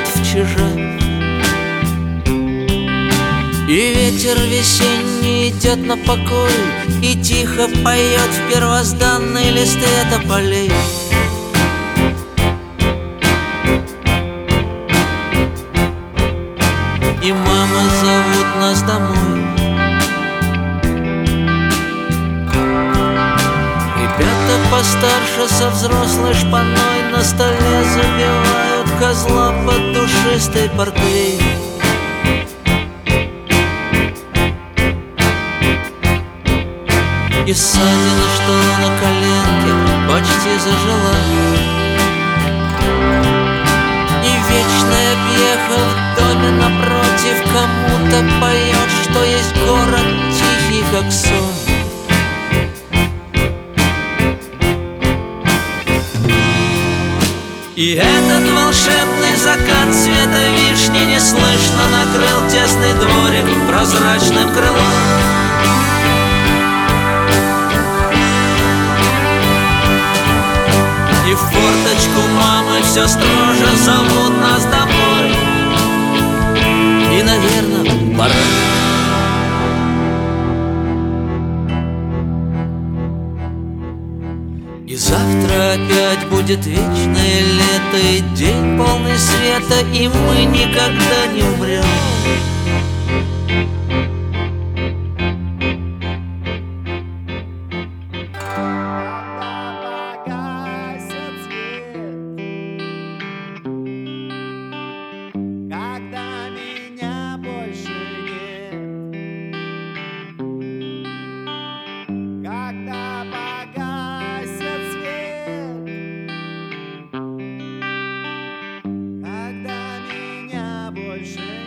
поют в чижах. И ветер весенний идет на покой и тихо поет в первозданные листы тополей. И мама зовут нас домой. Ребята постарше со взрослой шпаной на столе забивают козла под душистой портвей. И ссадина, что на коленке, почти зажила. И вечная пьеха в доме напротив кому-то поет, что есть город тихий, как сон. И этот волшебный закат цвета вишни неслышно накрыл тесный дворик прозрачным крылом. И в форточку мамы все строже зовут нас домой. И, наверное, пора. И завтра опять будет вечное лето и день полный света, и мы никогда не умрем. Когда меня больше нет, когда погасит свет, когда меня больше нет.